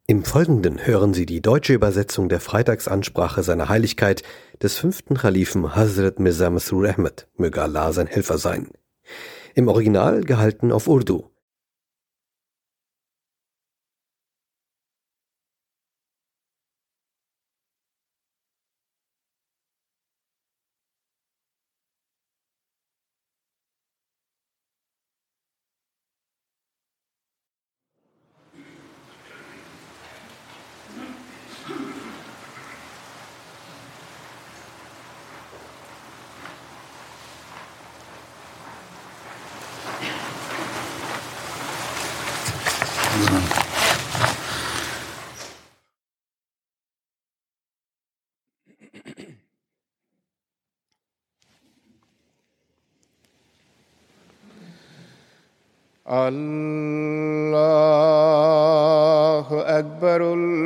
Im Folgenden hören Sie die deutsche Übersetzung der Freitagsansprache seiner Heiligkeit des 5. Khalifen Hazrat Mirza Masroor Ahmad, möge Allah sein Helfer sein. Im Original gehalten auf Urdu. الله أكبر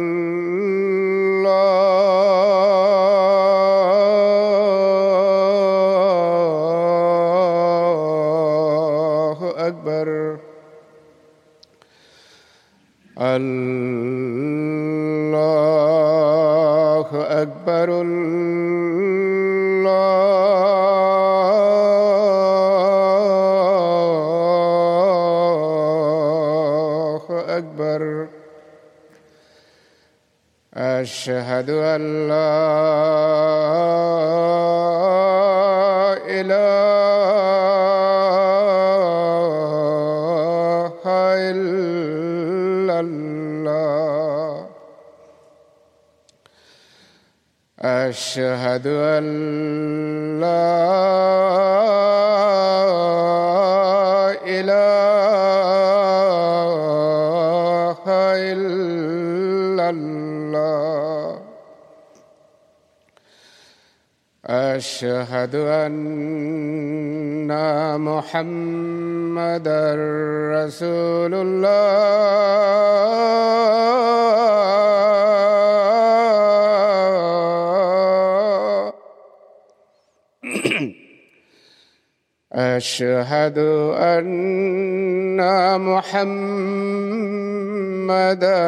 الله أكبر الله أكبر أشهد أن لا إله إلا الله أشهد أن لا إله إلا الله أشهد أن محمدًا رسول الله أشهد أن محمدًا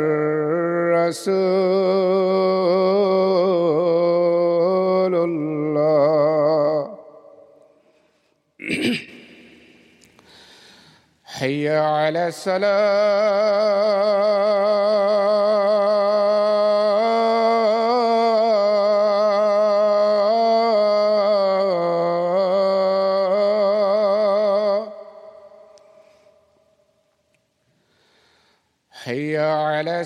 رسول الله حي على الصلاة حي على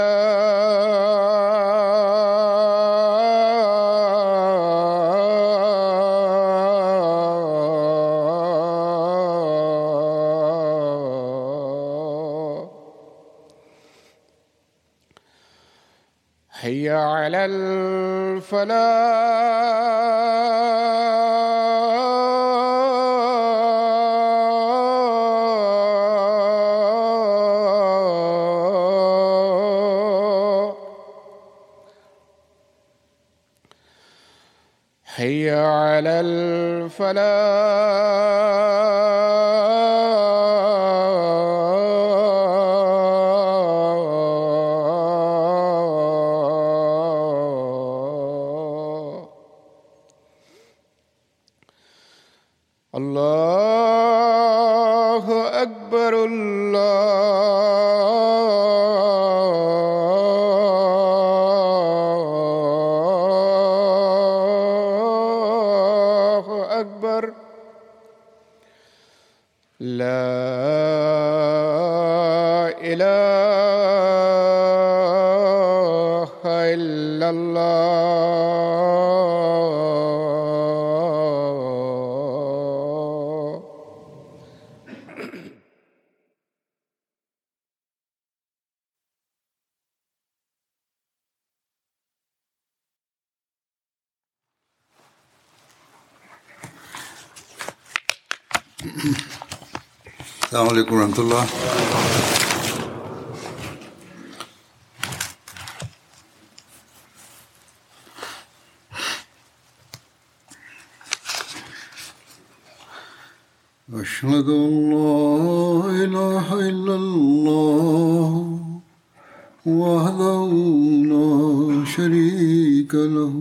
الصلاة حي على الفلاح حي على الفلاح الله أكبر الله أكبر لا إله إلا الله السلام عليكم ورحمة الله. أشهد أن لا إله إلا الله وحده لا شريك له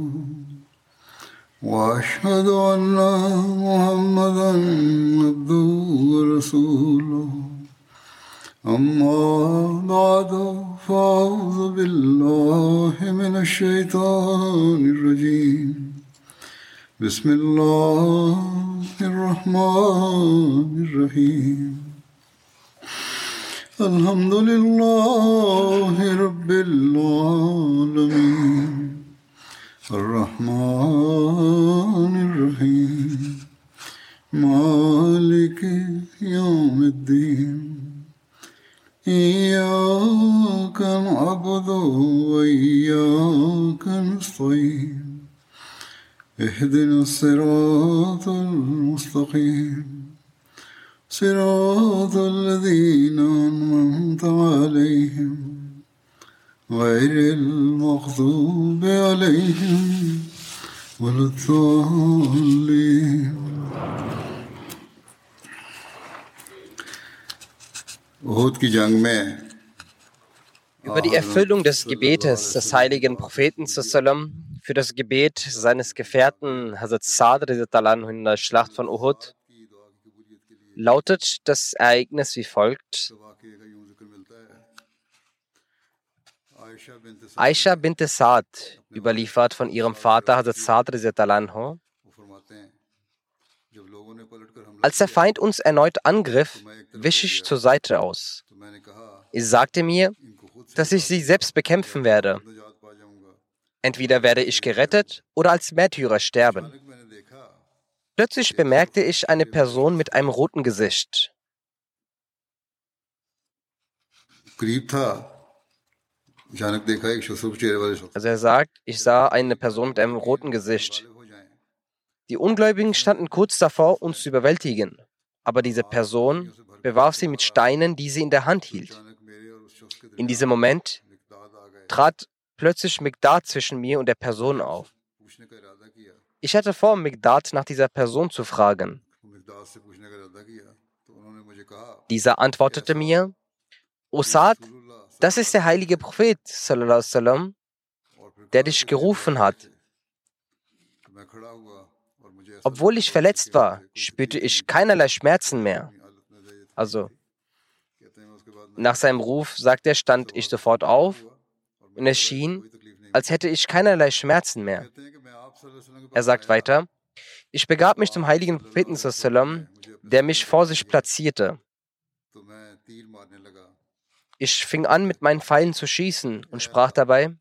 وأشهد أن محمدا عبده ورسوله أما بعد فأعوذ بالله من الشيطان الرجيم بسم الله الرحمن الرحيم الحمد لله رب العالمين الرحمن الرحيم مالك يوم الدين إياك نعبد وإياك نستعين اهدنا الصراط المستقيم صراط الذين أنعمت عليهم غير المغضوب عليهم ولا الضالين Uhud की जंग में Über die Erfüllung des Gebetes des heiligen Propheten sallam, für das Gebet seines Gefährten Hazrat Sa'd radhiyallahu anhu in der Schlacht von Uhud lautet das Ereignis wie folgt. Aisha bint Sa'd, überliefert von ihrem Vater Hazrat Sa'd radhiyallahu anhu: Als der Feind uns erneut angriff, wich ich zur Seite aus. Ich sagte mir, dass ich sie selbst bekämpfen werde. Entweder werde ich gerettet oder als Märtyrer sterben. Plötzlich bemerkte ich eine Person mit einem roten Gesicht. Also er sagt, ich sah eine Person mit einem roten Gesicht. Die Ungläubigen standen kurz davor, uns zu überwältigen, aber diese Person bewarf sie mit Steinen, die sie in der Hand hielt. In diesem Moment trat plötzlich Miqdad zwischen mir und der Person auf. Ich hatte vor, Miqdad nach dieser Person zu fragen. Dieser antwortete mir: O Sa'd, das ist der heilige Prophet, sallallahu alaihi wasallam, der dich gerufen hat. Obwohl ich verletzt war, spürte ich keinerlei Schmerzen mehr. Also, nach seinem Ruf, sagt er, stand ich sofort auf und es schien, als hätte ich keinerlei Schmerzen mehr. Er sagt weiter: Ich begab mich zum heiligen Propheten sallam, der mich vor sich platzierte. Ich fing an, mit meinen Pfeilen zu schießen und sprach dabei: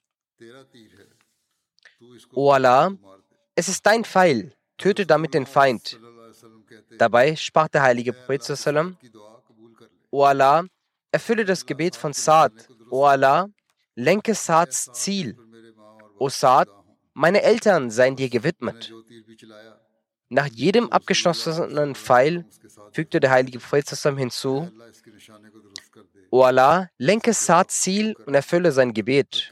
O Allah, es ist dein Pfeil, töte damit den Feind. Dabei sprach der heilige Prophet sallam: O Allah, erfülle das Gebet von Sa'd. O Allah, lenke Sa'ds Ziel. O Sa'd, meine Eltern seien dir gewidmet. Nach jedem abgeschossenen Pfeil fügte der heilige Prophet sallam hinzu: O Allah, lenke Sa'ds Ziel und erfülle sein Gebet.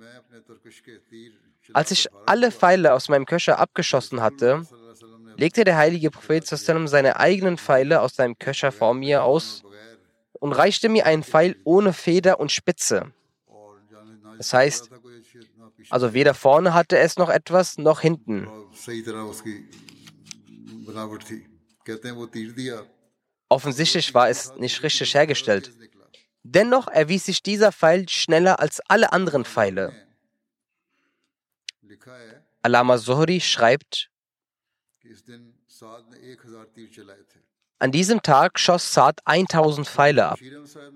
Als ich alle Pfeile aus meinem Köcher abgeschossen hatte, legte der heilige Prophet sallam seine eigenen Pfeile aus seinem Köcher vor mir aus und reichte mir einen Pfeil ohne Feder und Spitze. Das heißt, also weder vorne hatte es noch etwas, noch hinten. Offensichtlich war es nicht richtig hergestellt. Dennoch erwies sich dieser Pfeil schneller als alle anderen Pfeile. Allama Zuhri schreibt: An diesem Tag schoss Sa'd 1000 Pfeile ab.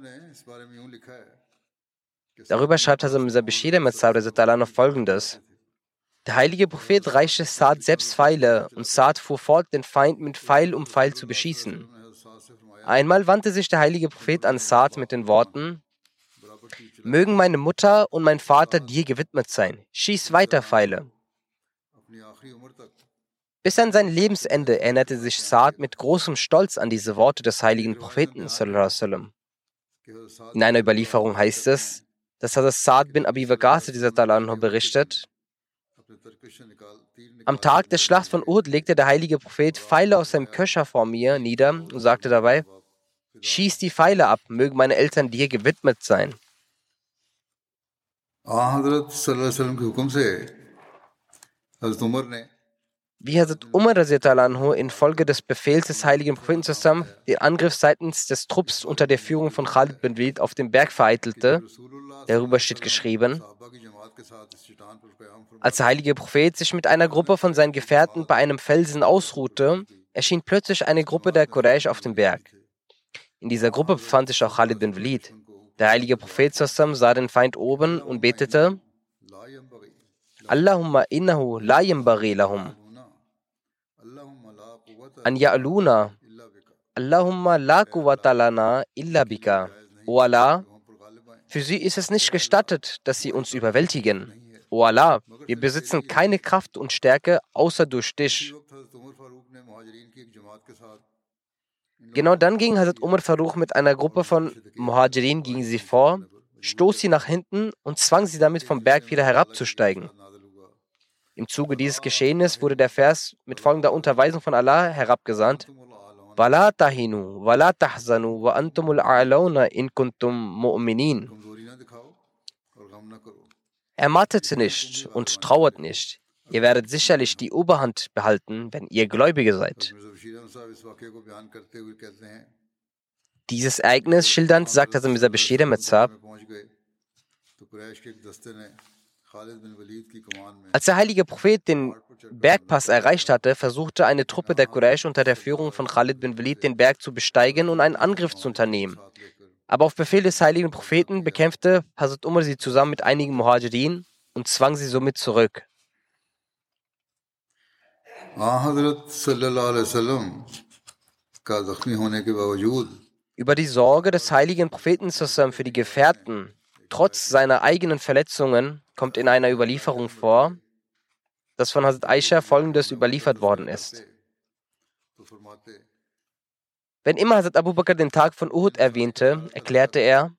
Darüber schreibt Hazrat Mirza Bashir Ahmad Sahib noch Folgendes: Der heilige Prophet reichte Sa'd selbst Pfeile und Sa'd fuhr fort, den Feind mit Pfeil um Pfeil zu beschießen. Einmal wandte sich der heilige Prophet an Sa'd mit den Worten: Mögen meine Mutter und mein Vater dir gewidmet sein. Schieß weiter Pfeile. Bis an sein Lebensende erinnerte sich Sa'd mit großem Stolz an diese Worte des heiligen Propheten sallallahu alaihi wasallam. In einer Überlieferung heißt es, dass Hazrat Sa'd bin Abi Waqqas berichtet: Am Tag der Schlacht von Uhud legte der heilige Prophet Pfeile aus seinem Köcher vor mir nieder und sagte dabei: Schieß die Pfeile ab, mögen meine Eltern dir gewidmet sein. हज़रत सल्लल्लाहु अलैहि वसल्लम के हुक्म से हज़रत उमर ने Wie Hazrat Umar radiallahu anhu infolge des Befehls des heiligen Propheten zusammen den Angriff seitens des Trupps unter der Führung von Khalid bin Walid auf den Berg vereitelte, darüber steht geschrieben: Als der heilige Prophet sich mit einer Gruppe von seinen Gefährten bei einem Felsen ausruhte, erschien plötzlich eine Gruppe der Quraysh auf dem Berg. In dieser Gruppe befand sich auch Khalid bin Walid. Der heilige Prophet zusammen sah den Feind oben und betete: Allahumma innahu la yanbaghi lahum an ya'luna, Allahumma la quwwata lana illa bika. O Allah, für sie ist es nicht gestattet, dass sie uns überwältigen. O Allah, wir besitzen keine Kraft und Stärke außer durch dich. Genau dann ging Hazrat Umar Faruk mit einer Gruppe von Muhajirin gegen sie vor, stoß sie nach hinten und zwang sie damit vom Berg wieder herabzusteigen. Im Zuge dieses Geschehens wurde der Vers mit folgender Unterweisung von Allah herabgesandt: وَلَا تَهِنُوا وَلَا تَحْزَنُوا وَأَنْتُمُ الْأَعْلَوْنَ إِن كُنتُم مُؤْمِنِينَ. Ermattet nicht und trauert nicht. Ihr werdet sicherlich die Oberhand behalten, wenn ihr Gläubige seid. Dieses Ereignis schildernd sagt Hazrat Mirza Bashir Ahmad Sahib: Als der heilige Prophet den Bergpass erreicht hatte, versuchte eine Truppe der Quraysh unter der Führung von Khalid bin Walid den Berg zu besteigen und einen Angriff zu unternehmen. Aber auf Befehl des heiligen Propheten bekämpfte Hazrat Umar sie zusammen mit einigen Muhajirin und zwang sie somit zurück. Über die Sorge des heiligen Propheten für die Gefährten, trotz seiner eigenen Verletzungen, kommt in einer Überlieferung vor, dass von Hazrat Aisha Folgendes überliefert worden ist. Wenn immer Hazrat Abu Bakr den Tag von Uhud erwähnte, erklärte er: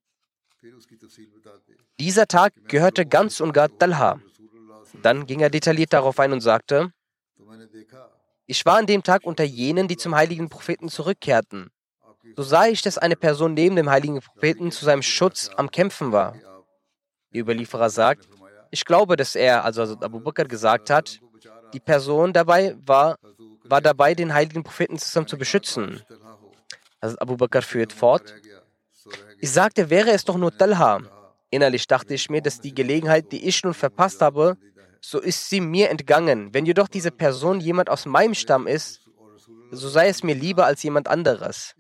Dieser Tag gehörte ganz und gar Talha. Dann ging er detailliert darauf ein und sagte: Ich war an dem Tag unter jenen, die zum heiligen Propheten zurückkehrten. So sah ich, dass eine Person neben dem heiligen Propheten zu seinem Schutz am Kämpfen war. Der Überlieferer sagt: Ich glaube, dass er, also Hazrat Abu Bakr, gesagt hat, die Person dabei war dabei, den heiligen Propheten zusammen zu beschützen. Hazrat Abu Bakr führt fort: Ich sagte, wäre es doch nur Talha. Innerlich dachte ich mir, dass die Gelegenheit, die ich nun verpasst habe, so ist sie mir entgangen. Wenn jedoch diese Person jemand aus meinem Stamm ist, so sei es mir lieber als jemand anderes.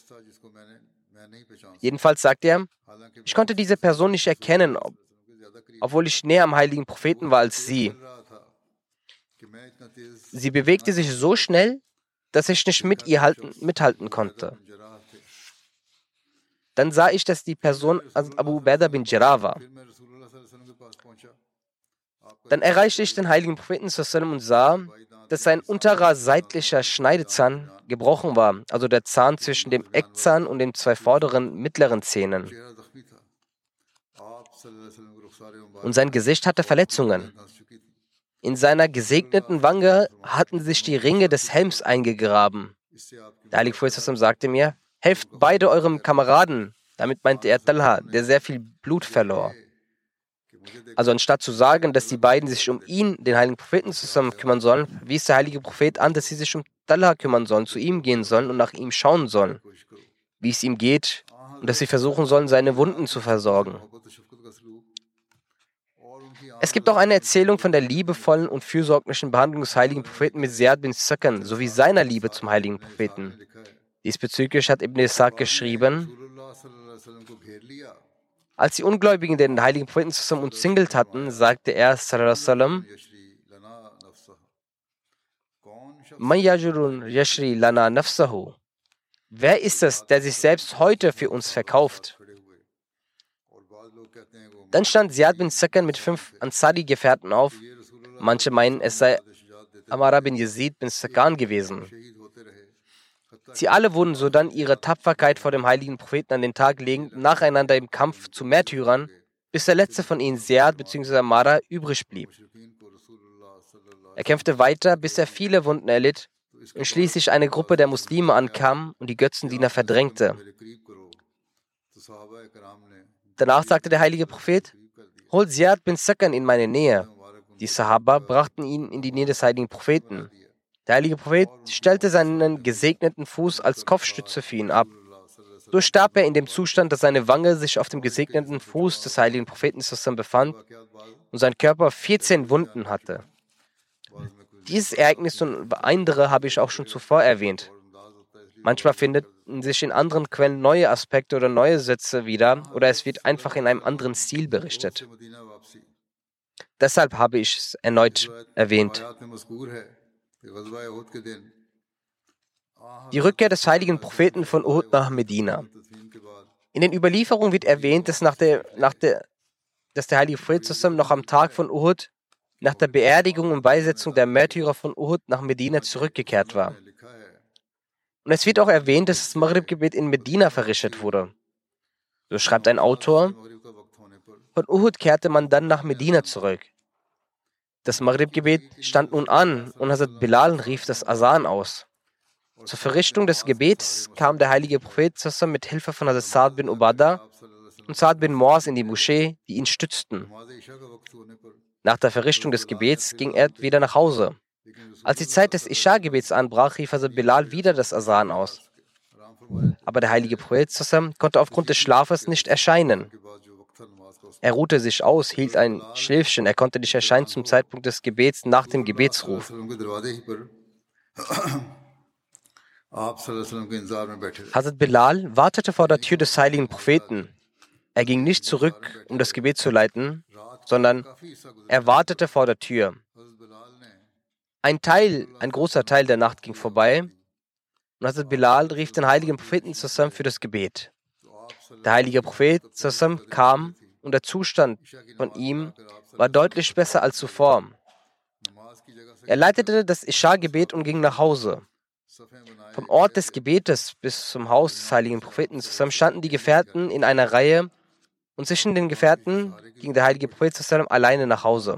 Jedenfalls sagt er: Ich konnte diese Person nicht erkennen, obwohl ich näher am heiligen Propheten war als sie. Sie bewegte sich so schnell, dass ich nicht mit ihr mithalten konnte. Dann sah ich, dass die Person Abu Ubaidah bin Jarrah war. Dann erreichte ich den heiligen Propheten und sah, dass sein unterer seitlicher Schneidezahn gebrochen war, also der Zahn zwischen dem Eckzahn und den zwei vorderen mittleren Zähnen. Und sein Gesicht hatte Verletzungen. In seiner gesegneten Wange hatten sich die Ringe des Helms eingegraben. Der heilige Prophet sagte mir: Helft beide eurem Kameraden. Damit meinte er Talha, der sehr viel Blut verlor. Also anstatt zu sagen, dass die beiden sich um ihn, den heiligen Propheten, zusammen kümmern sollen, wies der heilige Prophet an, dass sie sich um Talha kümmern sollen, zu ihm gehen sollen und nach ihm schauen sollen, wie es ihm geht, und dass sie versuchen sollen, seine Wunden zu versorgen. Es gibt auch eine Erzählung von der liebevollen und fürsorglichen Behandlung des heiligen Propheten mit Ziyad bin Sakan sowie seiner Liebe zum heiligen Propheten. Diesbezüglich hat Ibn Ishaq geschrieben: Als die Ungläubigen den heiligen Propheten zusammen umzingelt hatten, sagte er, sallallahu Man yajurun yashri lana nafsahu. Wer ist es, der sich selbst heute für uns verkauft? Dann stand Ziyad bin Sakan mit 5 Ansari-Gefährten auf. Manche meinen, es sei Amara bin Yazid bin Sakan gewesen. Sie alle wurden sodann ihre Tapferkeit vor dem heiligen Propheten an den Tag legend, nacheinander im Kampf zu Märtyrern, bis der letzte von ihnen, Ziyad bzw. Amara, übrig blieb. Er kämpfte weiter, bis er viele Wunden erlitt und schließlich eine Gruppe der Muslime ankam und die Götzendiener verdrängte. Danach sagte der heilige Prophet: Hol Ziyad bin Sakan in meine Nähe. Die Sahaba brachten ihn in die Nähe des heiligen Propheten. Der heilige Prophet stellte seinen gesegneten Fuß als Kopfstütze für ihn ab. So starb er in dem Zustand, dass seine Wange sich auf dem gesegneten Fuß des heiligen Propheten befand und sein Körper 14 Wunden hatte. Dieses Ereignis und andere habe ich auch schon zuvor erwähnt. Manchmal finden sich in anderen Quellen neue Aspekte oder neue Sätze wieder oder es wird einfach in einem anderen Stil berichtet. Deshalb habe ich es erneut erwähnt. Die Rückkehr des heiligen Propheten von Uhud nach Medina. In den Überlieferungen wird erwähnt, dass der heilige Prophet noch am Tag von Uhud nach der Beerdigung und Beisetzung der Märtyrer von Uhud nach Medina zurückgekehrt war. Und es wird auch erwähnt, dass das Maghrib-Gebet in Medina verrichtet wurde. So schreibt ein Autor, von Uhud kehrte man dann nach Medina zurück. Das Maghrib-Gebet stand nun an und Hazrat Bilal rief das Asan aus. Zur Verrichtung des Gebets kam der heilige Prophet mit Hilfe von Hazrat Sa'd bin Ubadah und Sa'd bin Muaz in die Moschee, die ihn stützten. Nach der Verrichtung des Gebets ging er wieder nach Hause. Als die Zeit des Isha-Gebets anbrach, rief Hazrat Bilal wieder das Asan aus. Aber der heilige Prophet konnte aufgrund des Schlafes nicht erscheinen. Er ruhte sich aus, hielt ein Schläfchen. Er konnte nicht erscheinen zum Zeitpunkt des Gebets nach dem Gebetsruf. Hazrat Bilal wartete vor der Tür des heiligen Propheten. Er ging nicht zurück, um das Gebet zu leiten, sondern er wartete vor der Tür. Ein großer Teil der Nacht ging vorbei und Hazrat Bilal rief den heiligen Propheten zusammen für das Gebet. Der heilige Prophet zusammen kam und der Zustand von ihm war deutlich besser als zuvor. Er leitete das Isha-Gebet und ging nach Hause. Vom Ort des Gebetes bis zum Haus des heiligen Propheten zusammen standen die Gefährten in einer Reihe und zwischen den Gefährten ging der heilige Prophet zusammen alleine nach Hause.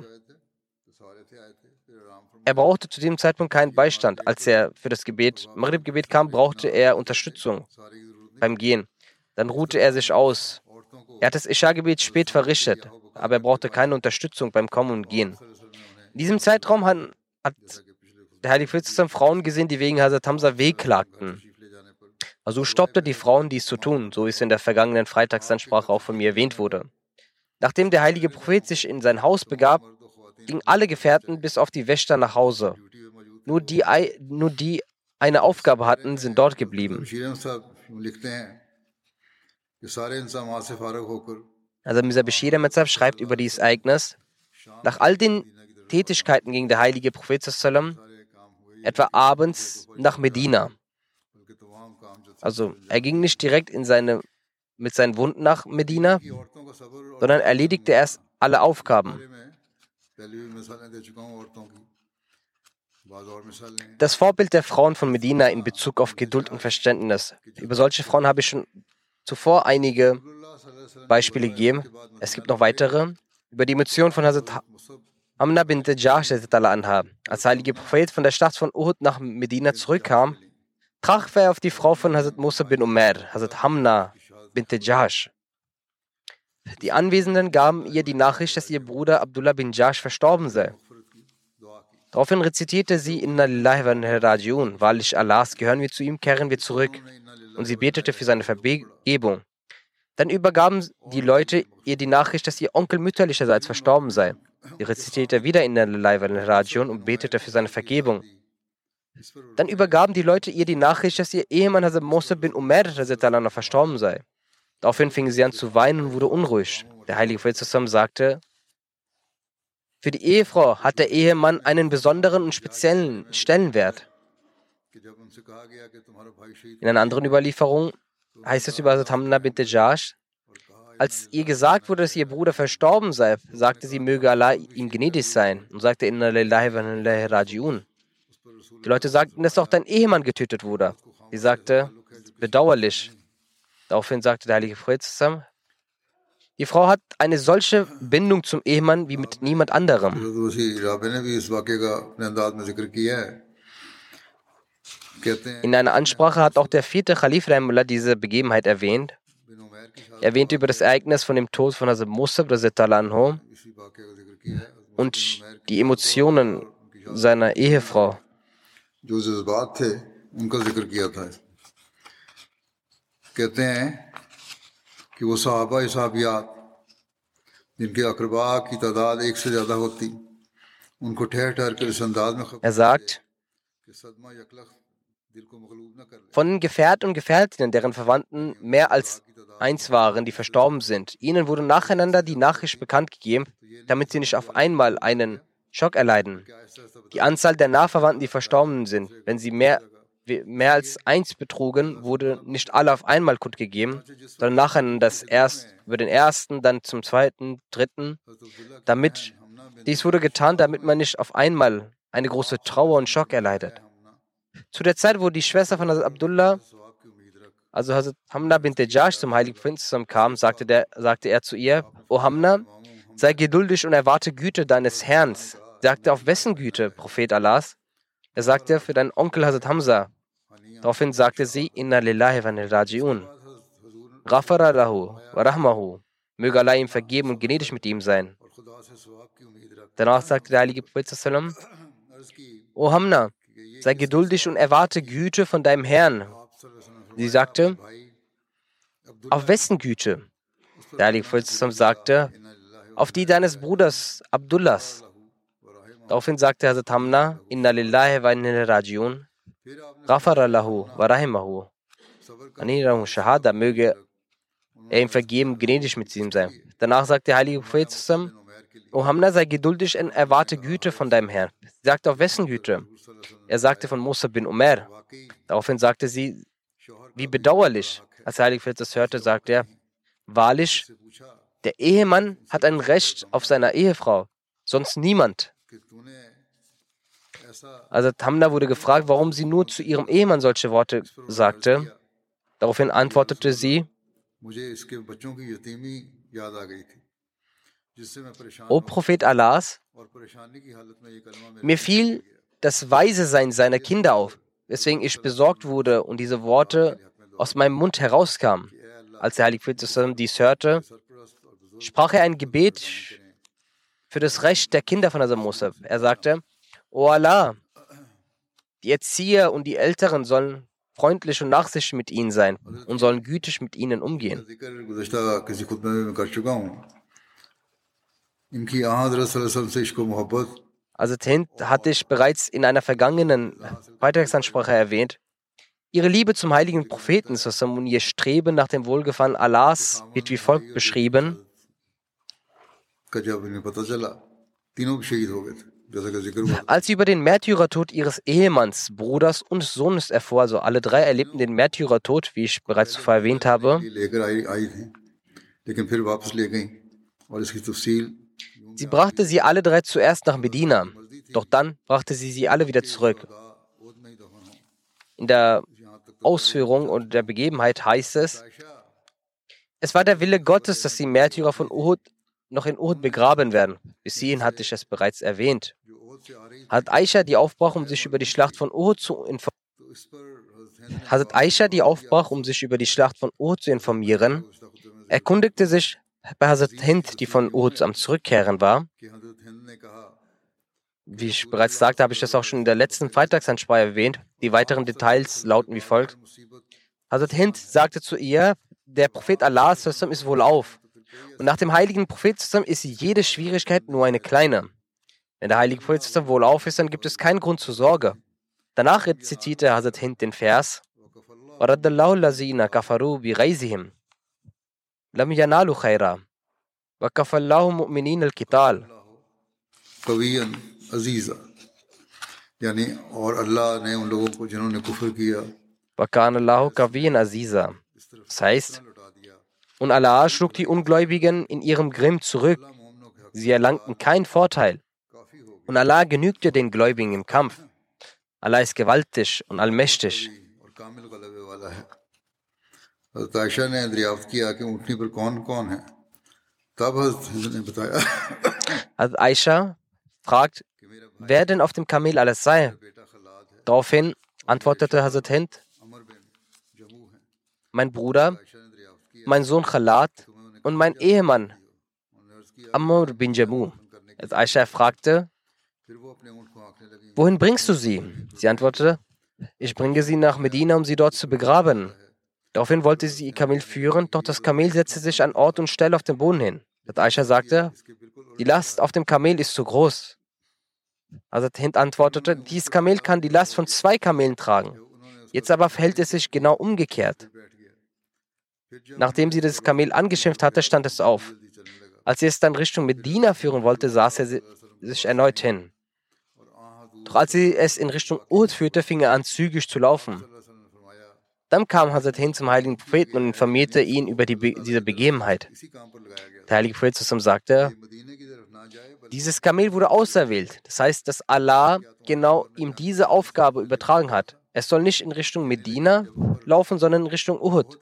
Er brauchte zu diesem Zeitpunkt keinen Beistand. Als er für das Maghrib-Gebet kam, brauchte er Unterstützung beim Gehen. Dann ruhte er sich aus. Er hat das Isha-Gebet spät verrichtet, aber er brauchte keine Unterstützung beim Kommen und Gehen. In diesem Zeitraum hat der heilige Prophet Frauen gesehen, die wegen Hazrat Hamza wehklagten. Also stoppte die Frauen, dies zu tun, so wie es in der vergangenen Freitagsansprache auch von mir erwähnt wurde. Nachdem der heilige Prophet sich in sein Haus begab, gingen alle Gefährten bis auf die Wächter nach Hause. Nur die eine Aufgabe hatten, sind dort geblieben. Also Mirza Bashir Ahmad Sahib schreibt über dieses Ereignis: Nach all den Tätigkeiten ging der heilige Prophet etwa abends nach Medina. Also er ging nicht direkt mit seinen Wunden nach Medina, sondern erledigte erst alle Aufgaben. Das Vorbild der Frauen von Medina in Bezug auf Geduld und Verständnis. Über solche Frauen habe ich schon zuvor einige Beispiele gegeben. Es gibt noch weitere. Über die Emotion von Hazrat Hamna bint Jahsh anha. Als der heilige Prophet von der Stadt von Uhud nach Medina zurückkam, traf er auf die Frau von Hazrat Musa bin Umair, Hazrat Hamna bint Jahsh. Die Anwesenden gaben ihr die Nachricht, dass ihr Bruder Abdullah bin Jahsh verstorben sei. Daraufhin rezitierte sie: Inna lillahi wa inna ilaihi raji'un. Wahrlich Allahs gehören wir zu ihm, kehren wir zurück. Und sie betete für seine Vergebung. Dann übergaben die Leute ihr die Nachricht, dass ihr Onkel mütterlicherseits verstorben sei. Sie rezitierte wieder Inna lillahi wa inna ilaihi raji'un und betete für seine Vergebung. Dann übergaben die Leute ihr die Nachricht, dass ihr Ehemann Hazrat Musa bin Umair verstorben sei. Daraufhin fing sie an zu weinen und wurde unruhig. Der heilige Prophet sagte: Für die Ehefrau hat der Ehemann einen besonderen und speziellen Stellenwert. In einer anderen Überlieferung heißt es über Hazrat Hamna bint Jahsh: Als ihr gesagt wurde, dass ihr Bruder verstorben sei, sagte sie, möge Allah ihm gnädig sein, und sagte: Inna lillahi wa inna ilaihi raji'un. Die Leute sagten, dass auch dein Ehemann getötet wurde. Sie sagte: Bedauerlich. Daraufhin sagte der heilige Prophet: Die Frau hat eine solche Bindung zum Ehemann wie mit niemand anderem. In einer Ansprache hat auch der 4. Khalif Rahimullah diese Begebenheit erwähnt. Er erwähnte über das Ereignis von dem Tod von Hazrat Musab anhu und die Emotionen seiner Ehefrau. जो जज्बात थे उनका जिक्र किया था। कहते हैं कि वो सहाबा सहाबियात जिनके अकरबा की तादाद एक से ज़्यादा होती उनको ठहर ठहर कर इस अंदाज में Er sagt, कि सदमा यकलख दिल को मगलूब न कर ले। von den Gefährten und Gefährtinnen, deren Verwandten mehr als eins waren, die verstorben sind, ihnen wurde nacheinander die Nachricht bekannt gegeben, damit sie nicht auf einmal einen Schock erleiden. Die Anzahl der Nachverwandten, die verstorben sind, wenn sie mehr als eins betrugen, wurde nicht alle auf einmal kundgegeben, sondern nacheinander erst über den ersten, dann zum zweiten, dritten. Dies wurde getan, damit man nicht auf einmal eine große Trauer und Schock erleidet. Zu der Zeit, wo die Schwester von Hazrat Abdullah, also Hazrat Hamna bint Jash, zum heiligen Propheten kam, sagte er zu ihr: O Hamna, sei geduldig und erwarte Güte deines Herrn. Sagte: Auf wessen Güte, Prophet Allahs? Er sagte: Für deinen Onkel Hazrat Hamza. Daraufhin sagte sie: Inna lillahi wa inna raji'un. Ghafara lahu wa rahmahu. Möge Allah ihm vergeben und gnädig mit ihm sein. Danach sagte der heilige Prophet sallam: O Hamna, sei geduldig und erwarte Güte von deinem Herrn. Sie sagte: Auf wessen Güte? Der heilige Prophet sallam sagte: Auf die deines Bruders Abdullahs. Daraufhin sagte Hazrat Hamna: Inna lillahi wa inna raji'un. Ghafara lahu wa rahimahu. Anirahu Shahada, möge er ihm vergeben, gnädig mit ihm sein. Danach sagte der heilige Prophet zusammen: O Hamna, sei geduldig und erwarte Güte von deinem Herrn. Sie sagte: Auf wessen Güte? Er sagte: Von Musa bin Umar. Daraufhin sagte sie: Wie bedauerlich. Als der heilige Prophet das hörte, sagte er: Wahrlich, der Ehemann hat ein Recht auf seine Ehefrau, sonst niemand. Also Hamna wurde gefragt, warum sie nur zu ihrem Ehemann solche Worte sagte. Daraufhin antwortete sie: O Prophet Allahs, mir fiel das Weise-Sein seiner Kinder auf, weswegen ich besorgt wurde und diese Worte aus meinem Mund herauskamen. Als der heilige Prophet dies hörte, sprach er ein Gebet für das Recht der Kinder von Hazrat Musa. Er sagte: O Allah, die Erzieher und die Älteren sollen freundlich und nachsichtig mit ihnen sein und sollen gütig mit ihnen umgehen. Also Hind hatte ich bereits in einer vergangenen Beitragsansprache erwähnt. Ihre Liebe zum heiligen Propheten und ihr Streben nach dem Wohlgefallen Allahs wird wie folgt beschrieben. Als sie über den Märtyrertod ihres Ehemanns, Bruders und Sohnes erfuhr, also alle drei erlebten den Märtyrertod, wie ich bereits zuvor erwähnt habe. Sie brachte sie alle drei zuerst nach Medina, doch dann brachte sie alle wieder zurück. In der Ausführung und der Begebenheit heißt es: Es war der Wille Gottes, dass die Märtyrer von Uhud noch in Uhud begraben werden. Bis hierhin hatte ich es bereits erwähnt. Hazrat Aisha, die aufbrach, um sich über die Schlacht von Uhud zu informieren, erkundigte sich bei Hazrat Hind, die von Uhud am Zurückkehren war. Wie ich bereits sagte, habe ich das auch schon in der letzten Freitagsansprache erwähnt. Die weiteren Details lauten wie folgt. Hazrat Hind sagte zu ihr: Der Prophet Allah ist wohlauf. Und nach dem heiligen Propheten ist jede Schwierigkeit nur eine kleine. Wenn der heilige Prophet wohlauf ist, dann gibt es keinen Grund zur Sorge. Danach rezitierte Hazrat Hind den Vers: وَرَدَّ lazina kafaru bi ghaizihim lam yanalu khaira wa kafallahu mu'minin al-qital. Wa kana Allahu qawiyyan aziza. Das heißt, und Allah schlug die Ungläubigen in ihrem Grimm zurück. Sie erlangten keinen Vorteil. Und Allah genügte den Gläubigen im Kampf. Allah ist gewaltig und allmächtig. Hazrat Aisha fragt, wer denn auf dem Kamel alles sei. Daraufhin antwortete Hazrat Hind: Mein Bruder, mein Sohn Khalat und mein Ehemann Amr bin Jamu. Als Aisha fragte, wohin bringst du sie? Sie antwortete, ich bringe sie nach Medina, um sie dort zu begraben. Daraufhin wollte sie ihr Kamel führen, doch das Kamel setzte sich an Ort und Stelle auf den Boden hin. Aisha sagte, die Last auf dem Kamel ist zu groß. Hazrat Hind antwortete, dieses Kamel kann die Last von 2 Kamelen tragen. Jetzt aber verhält es sich genau umgekehrt. Nachdem sie das Kamel angeschimpft hatte, stand es auf. Als sie es dann Richtung Medina führen wollte, saß er sich erneut hin. Doch als sie es in Richtung Uhud führte, fing er an, zügig zu laufen. Dann kam Hazrat Hind zum heiligen Propheten und informierte ihn über diese Begebenheit. Der heilige Prophet sagte, dieses Kamel wurde auserwählt. Das heißt, dass Allah genau ihm diese Aufgabe übertragen hat. Es soll nicht in Richtung Medina laufen, sondern in Richtung Uhud.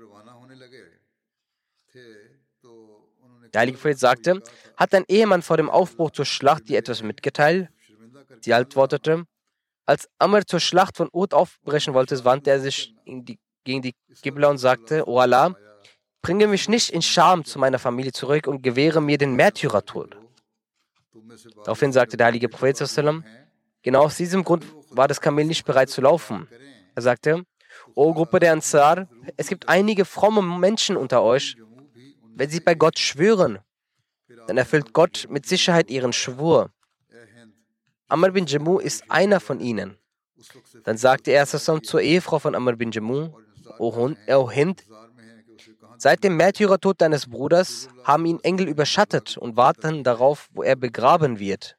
Der heilige Prophet sagte, hat dein Ehemann vor dem Aufbruch zur Schlacht dir etwas mitgeteilt? Sie antwortete, als Amr zur Schlacht von Uhud aufbrechen wollte, wandte er sich gegen die Qibla und sagte, O Allah, bringe mich nicht in Scham zu meiner Familie zurück und gewähre mir den Märtyrertod. Daraufhin sagte der heilige Prophet, genau aus diesem Grund war das Kamel nicht bereit zu laufen. Er sagte, O Gruppe der Ansar, es gibt einige fromme Menschen unter euch. Wenn sie bei Gott schwören, dann erfüllt Gott mit Sicherheit ihren Schwur. Amr bin Jamu ist einer von ihnen. Dann sagte er zur Ehefrau von Amr bin Jamu, O Hind, seit dem Märtyrertod deines Bruders haben ihn Engel überschattet und warten darauf, wo er begraben wird.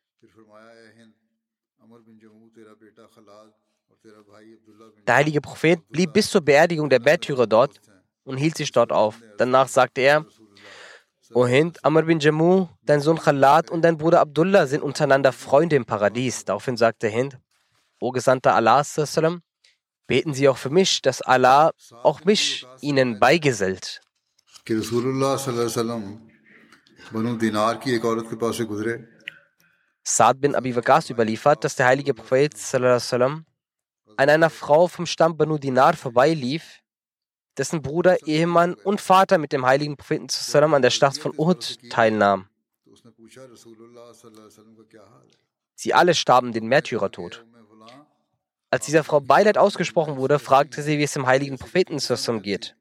Der heilige Prophet blieb bis zur Beerdigung der Märtyrer dort und hielt sich dort auf. Danach sagte er, O Hind, Amr bin Jamu, dein Sohn Khalat und dein Bruder Abdullah sind untereinander Freunde im Paradies. Daraufhin sagte Hind, O Gesandter Allahs, beten Sie auch für mich, dass Allah auch mich ihnen beigesellt. Saad bin Abi Waqas überliefert, dass der heilige Prophet an einer Frau vom Stamm Banu Dinar vorbeilief, dessen Bruder, Ehemann und Vater mit dem heiligen Propheten an der Schlacht von Uhud teilnahm. Sie alle starben den Märtyrertod. Als dieser Frau Beileid ausgesprochen wurde, fragte sie, wie es dem heiligen Propheten geht.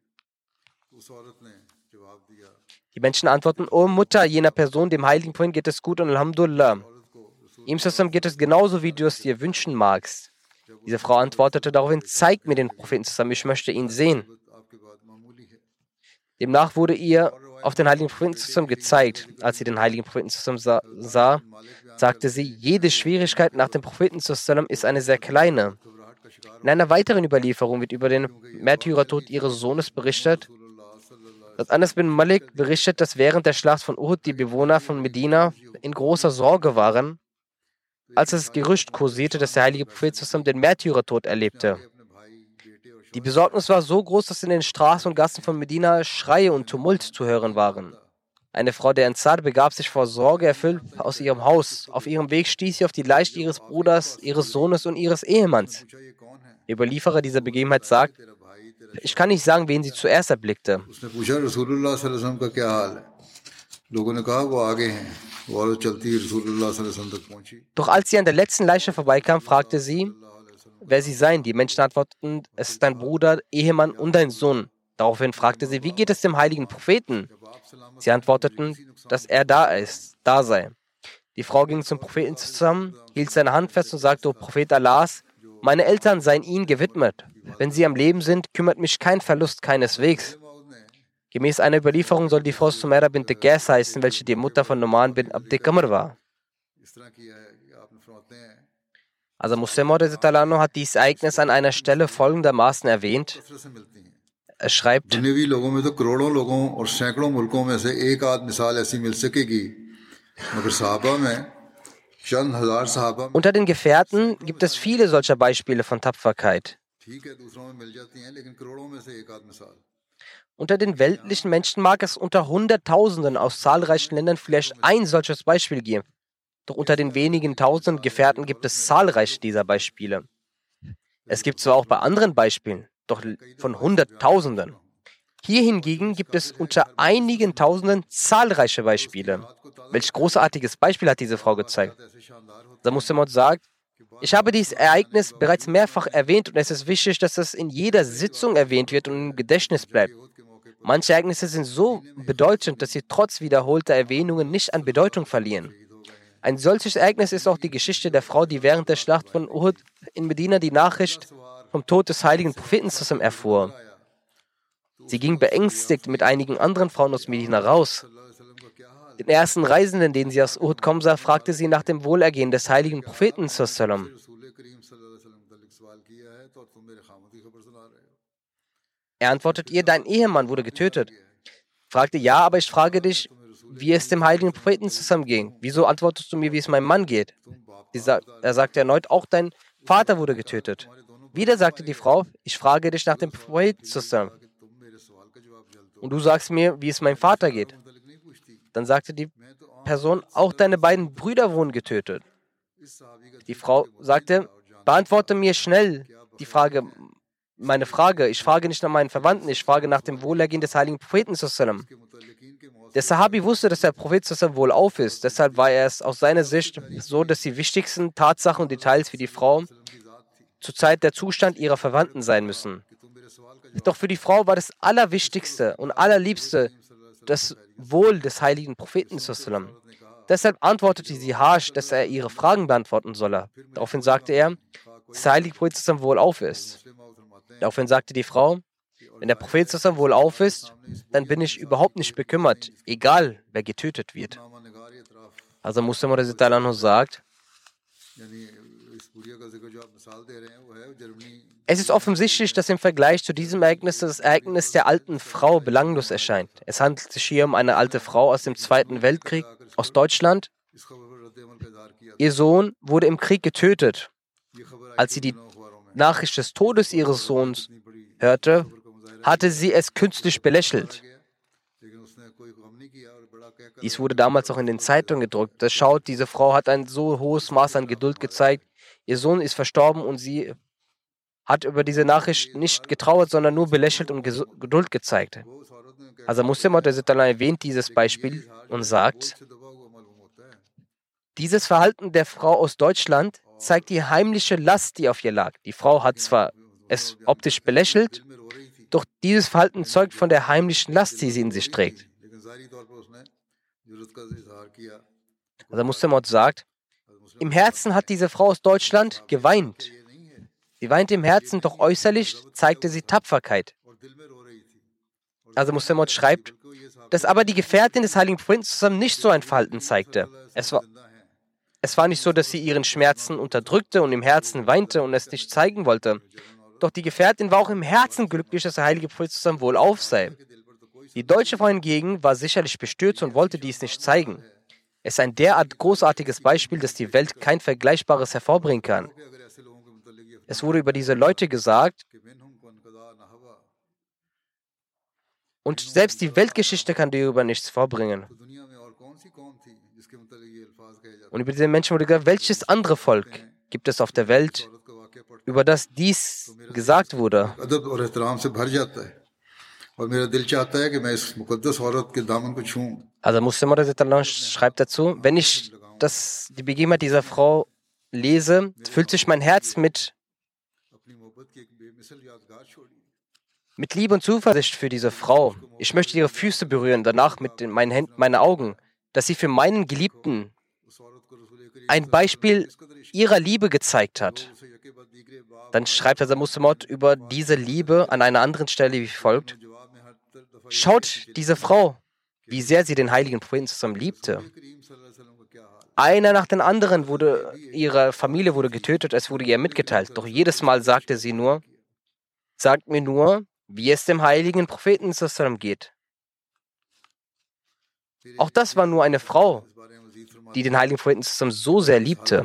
Die Menschen antworten, O Mutter jener Person, dem heiligen Propheten geht es gut und Alhamdulillah. Ihm geht es genauso, wie du es dir wünschen magst. Diese Frau antwortete daraufhin, zeig mir den Propheten, ich möchte ihn sehen. Demnach wurde ihr auf den heiligen Propheten gezeigt. Als sie den heiligen Propheten sah, sagte sie, jede Schwierigkeit nach dem Propheten ist eine sehr kleine. In einer weiteren Überlieferung wird über den Märtyrertod ihres Sohnes berichtet. Anas bin Malik berichtet, dass während der Schlacht von Uhud die Bewohner von Medina in großer Sorge waren, als das Gerücht kursierte, dass der heilige Prophet den Märtyrertod erlebte. Die Besorgnis war so groß, dass in den Straßen und Gassen von Medina Schreie und Tumult zu hören waren. Eine Frau der Ansar begab sich vor Sorge erfüllt aus ihrem Haus. Auf ihrem Weg stieß sie auf die Leiche ihres Bruders, ihres Sohnes und ihres Ehemanns. Der Überlieferer dieser Begebenheit sagt, ich kann nicht sagen, wen sie zuerst erblickte. Doch als sie an der letzten Leiche vorbeikam, fragte sie, wer sie seien. Die Menschen antworteten, es ist dein Bruder, Ehemann und dein Sohn. Daraufhin fragte sie, wie geht es dem heiligen Propheten? Sie antworteten, dass er da sei. Die Frau ging zum Propheten zusammen, hielt seine Hand fest und sagte, O Prophet Allahs, meine Eltern seien ihnen gewidmet. Wenn sie am Leben sind, kümmert mich kein Verlust keineswegs. Gemäß einer Überlieferung soll die Frau Sumaira bint Qais heißen, welche die Mutter von Numan bin Abd Qamr war. Also Muslim hat dieses Ereignis an einer Stelle folgendermaßen erwähnt. Er schreibt, unter den Gefährten gibt es viele solcher Beispiele von Tapferkeit. Unter den weltlichen Menschen mag es unter Hunderttausenden aus zahlreichen Ländern vielleicht ein solches Beispiel geben. Doch unter den wenigen tausenden Gefährten gibt es zahlreiche dieser Beispiele. Es gibt zwar auch bei anderen Beispielen, doch von Hunderttausenden. Hier hingegen gibt es unter einigen Tausenden zahlreiche Beispiele. Welch großartiges Beispiel hat diese Frau gezeigt? Der Muslim sagt, ich habe dieses Ereignis bereits mehrfach erwähnt und es ist wichtig, dass es in jeder Sitzung erwähnt wird und im Gedächtnis bleibt. Manche Ereignisse sind so bedeutend, dass sie trotz wiederholter Erwähnungen nicht an Bedeutung verlieren. Ein solches Ereignis ist auch die Geschichte der Frau, die während der Schlacht von Uhud in Medina die Nachricht vom Tod des heiligen Propheten erfuhr. Sie ging beängstigt mit einigen anderen Frauen aus Medina raus. Den ersten Reisenden, den sie aus Uhud kommen sah, fragte sie nach dem Wohlergehen des heiligen Propheten. Er antwortet ihr, dein Ehemann wurde getötet. Fragte, ja, aber ich frage dich, wie es dem heiligen Propheten ging. Wieso antwortest du mir, wie es meinem Mann geht? Er sagte erneut, auch dein Vater wurde getötet. Wieder sagte die Frau, ich frage dich nach dem Propheten. Und du sagst mir, wie es meinem Vater geht. Dann sagte die Person, auch deine beiden Brüder wurden getötet. Die Frau sagte, beantworte mir schnell meine Frage. Ich frage nicht nach meinen Verwandten, ich frage nach dem Wohlergehen des heiligen Propheten. Der Sahabi wusste, dass der Prophet wohlauf ist. Deshalb war es aus seiner Sicht so, dass die wichtigsten Tatsachen und Details für die Frau zur Zeit der Zustand ihrer Verwandten sein müssen. Doch für die Frau war das Allerwichtigste und Allerliebste das Wohl des heiligen Propheten. Deshalb antwortete sie harsch, dass er ihre Fragen beantworten solle. Daraufhin sagte er, dass der heilige Prophet wohlauf ist. Daraufhin sagte die Frau, wenn der Prophet wohlauf ist, dann bin ich überhaupt nicht bekümmert, egal wer getötet wird. Also Muslim sagt, es ist offensichtlich, dass im Vergleich zu diesem Ereignis das Ereignis der alten Frau belanglos erscheint. Es handelt sich hier um eine alte Frau aus dem Zweiten Weltkrieg aus Deutschland. Ihr Sohn wurde im Krieg getötet. Als sie die Nachricht des Todes ihres Sohns hörte, hatte sie es künstlich belächelt. Dies wurde damals auch in den Zeitungen gedruckt. Das schaut, diese Frau hat ein so hohes Maß an Geduld gezeigt. Ihr Sohn ist verstorben und sie hat über diese Nachricht nicht getrauert, sondern nur belächelt und Geduld gezeigt. Also Muslim erwähnt dieses Beispiel und sagt, dieses Verhalten der Frau aus Deutschland zeigt die heimliche Last, die auf ihr lag. Die Frau hat zwar es optisch belächelt, doch dieses Verhalten zeugt von der heimlichen Last, die sie in sich trägt. Also Muslim sagt, im Herzen hat diese Frau aus Deutschland geweint. Sie weinte im Herzen, doch äußerlich zeigte sie Tapferkeit. Also Muslim schreibt, dass aber die Gefährtin des heiligen Propheten nicht so ein Verhalten zeigte. Es war nicht so, dass sie ihren Schmerzen unterdrückte und im Herzen weinte und es nicht zeigen wollte. Doch die Gefährtin war auch im Herzen glücklich, dass der heilige Prophet wohlauf sei. Die deutsche Frau hingegen war sicherlich bestürzt und wollte dies nicht zeigen. Es ist ein derart großartiges Beispiel, dass die Welt kein Vergleichbares hervorbringen kann. Es wurde über diese Leute gesagt, und selbst die Weltgeschichte kann darüber nichts vorbringen. Und über diese Menschen wurde gesagt, welches andere Volk gibt es auf der Welt, über das dies gesagt wurde? Also Muslim schreibt dazu, wenn ich die Begebenheit dieser Frau lese, füllt sich mein Herz mit Liebe und Zuversicht für diese Frau. Ich möchte ihre Füße berühren, danach mit meinen Händen, meine Augen, dass sie für meinen Geliebten ein Beispiel ihrer Liebe gezeigt hat. Dann schreibt der Muslim über diese Liebe an einer anderen Stelle wie folgt. Schaut diese Frau, wie sehr sie den heiligen Propheten zusammen liebte. Einer nach dem anderen ihre Familie wurde getötet, es wurde ihr mitgeteilt. Doch jedes Mal sagte sie nur, sagt mir nur, wie es dem heiligen Propheten geht. Auch das war nur eine Frau, die den heiligen Propheten so sehr liebte.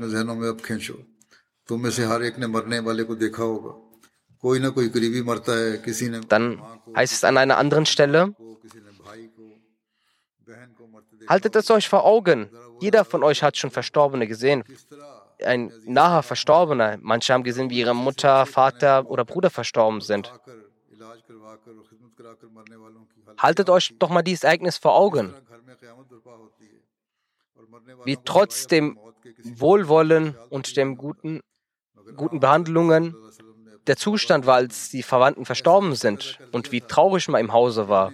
Dann heißt es an einer anderen Stelle, haltet es euch vor Augen. Jeder von euch hat schon Verstorbene gesehen. Ein naher Verstorbener. Manche haben gesehen, wie ihre Mutter, Vater oder Bruder verstorben sind. Haltet euch doch mal dieses Ereignis vor Augen, wie trotz dem Wohlwollen und dem guten Behandlungen der Zustand war, als die Verwandten verstorben sind und wie traurig man im Hause war.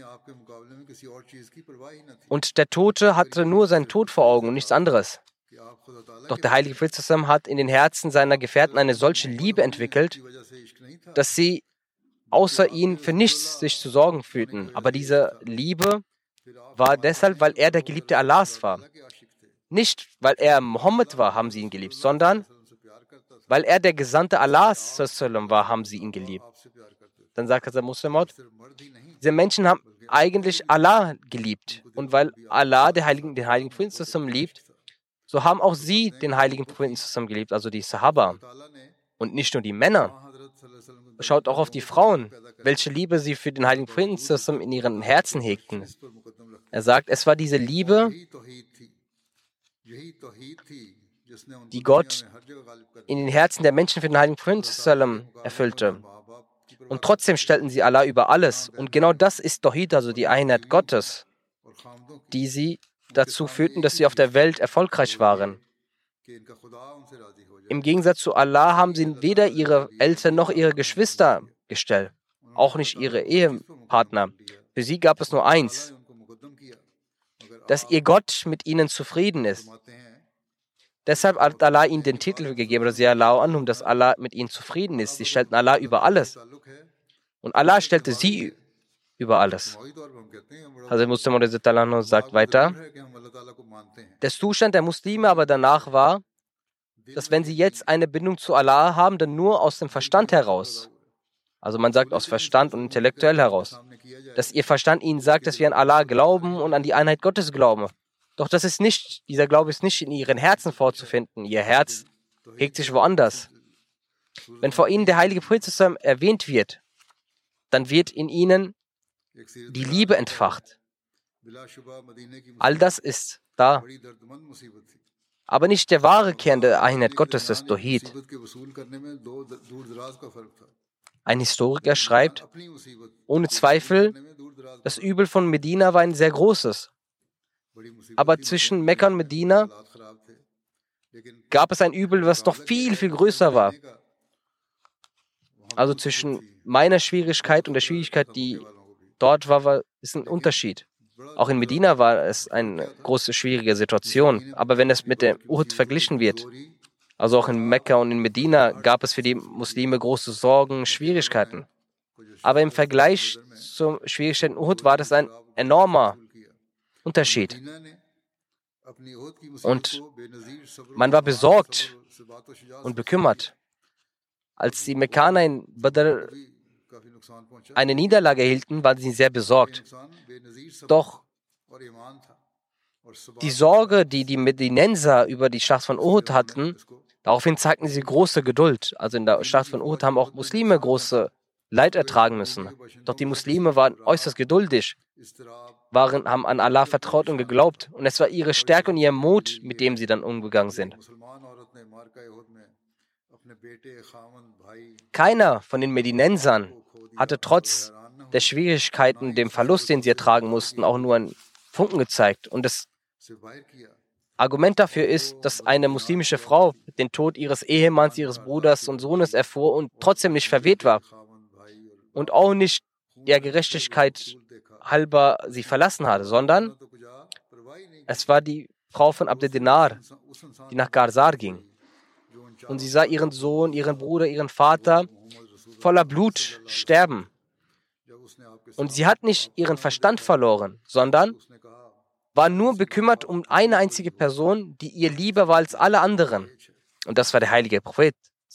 Und der Tote hatte nur seinen Tod vor Augen und nichts anderes. Doch der heilige Prophet hat in den Herzen seiner Gefährten eine solche Liebe entwickelt, dass sie außer ihn für nichts sich zu sorgen fühlten. Aber diese Liebe war deshalb, weil er der Geliebte Allahs war. Nicht, weil er Mohammed war, haben sie ihn geliebt, sondern weil er der Gesandte Allahs war, haben sie ihn geliebt. Dann sagt der Muslim, diese Menschen haben eigentlich Allah geliebt. Und weil Allah den heiligen Propheten liebt, so haben auch sie den heiligen Propheten geliebt, also die Sahaba. Und nicht nur die Männer. Schaut auch auf die Frauen, welche Liebe sie für den heiligen Propheten in ihren Herzen hegten. Er sagt, es war diese Liebe, die Gott in den Herzen der Menschen für den heiligen Propheten erfüllte. Und trotzdem stellten sie Allah über alles. Und genau das ist Tawhid, also die Einheit Gottes, die sie dazu führten, dass sie auf der Welt erfolgreich waren. Im Gegensatz zu Allah haben sie weder ihre Eltern noch ihre Geschwister gestellt, auch nicht ihre Ehepartner. Für sie gab es nur eins, dass ihr Gott mit ihnen zufrieden ist. Deshalb hat Allah ihnen den Titel gegeben, dass Allah mit ihnen zufrieden ist. Sie stellten Allah über alles. Und Allah stellte sie über alles. Also Muslim sagt weiter, der Zustand der Muslime aber danach war, dass wenn sie jetzt eine Bindung zu Allah haben, dann nur aus dem Verstand heraus. Also man sagt aus Verstand und intellektuell heraus. Dass ihr Verstand ihnen sagt, dass wir an Allah glauben und an die Einheit Gottes glauben. Doch dieser Glaube ist nicht in ihren Herzen vorzufinden. Ihr Herz hegt sich woanders. Wenn vor ihnen der heilige Prophet erwähnt wird, dann wird in ihnen die Liebe entfacht. All das ist da. Aber nicht der wahre Kern der Einheit Gottes, das Tawhid. Ein Historiker schreibt, ohne Zweifel, das Übel von Medina war ein sehr großes. Aber zwischen Mekka und Medina gab es ein Übel, was doch viel, viel größer war. Also zwischen meiner Schwierigkeit und der Schwierigkeit, die dort war, ist ein Unterschied. Auch in Medina war es eine große, schwierige Situation. Aber wenn es mit dem Uhud verglichen wird, also auch in Mekka und in Medina, gab es für die Muslime große Sorgen, Schwierigkeiten. Aber im Vergleich zum Schwierigkeiten Uhud war das ein enormer Unterschied. Und man war besorgt und bekümmert. Als die Mekkaner in Badr eine Niederlage erhielten, waren sie sehr besorgt. Doch die Sorge, die die Medinenser über die Schlacht von Uhud hatten, daraufhin zeigten sie große Geduld. Also in der Schlacht von Uhud haben auch Muslime große Leid ertragen müssen. Doch die Muslime waren äußerst geduldig, haben an Allah vertraut und geglaubt. Und es war ihre Stärke und ihr Mut, mit dem sie dann umgegangen sind. Keiner von den Medinensern hatte trotz der Schwierigkeiten, dem Verlust, den sie ertragen mussten, auch nur einen Funken gezeigt. Und das Argument dafür ist, dass eine muslimische Frau den Tod ihres Ehemanns, ihres Bruders und Sohnes erfuhr und trotzdem nicht verwehrt war und auch nicht der Gerechtigkeit halber sie verlassen hatte, sondern es war die Frau von Abd Dinar, die nach Garzar ging. Und sie sah ihren Sohn, ihren Bruder, ihren Vater voller Blut sterben. Und sie hat nicht ihren Verstand verloren, sondern war nur bekümmert um eine einzige Person, die ihr lieber war als alle anderen. Und das war der heilige Prophet.